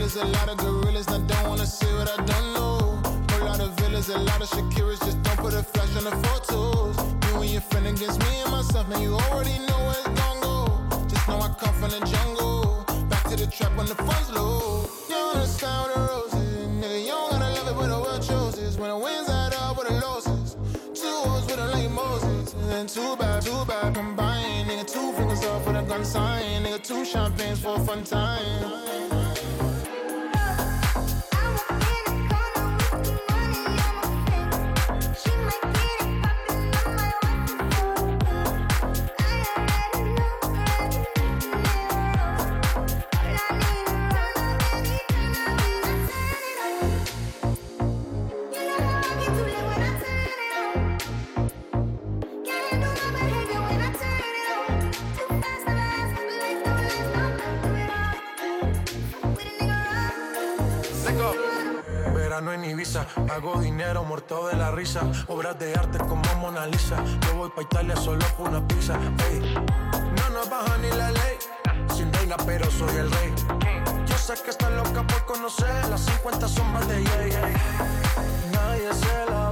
there's a lot of gorillas, and I don't wanna say what I don't know. A lot of villas, a lot of Shakiras, just don't put a flash on the photos. You and your friend against me and myself, now you already know where it's gon' go. Just know I come from the jungle, back to the trap when the fun's low. You don't understand with the roses, nigga, you don't gotta love it, but the world chooses. When the winds add up with the losses, two hoes with them like Moses. And then too bad, combined. Nigga, 2 fingers off with a gun sign. Nigga, 2 champagnes for a fun time. Verano en Ibiza, hago dinero muerto de la risa. Obras de arte como Mona Lisa. Yo voy pa' Italia solo por una pizza. Ey, no nos baja ni la ley. Sin reina pero soy el rey. Yo sé que está loca por conocer las 50 sombras de Jay. Nadie se la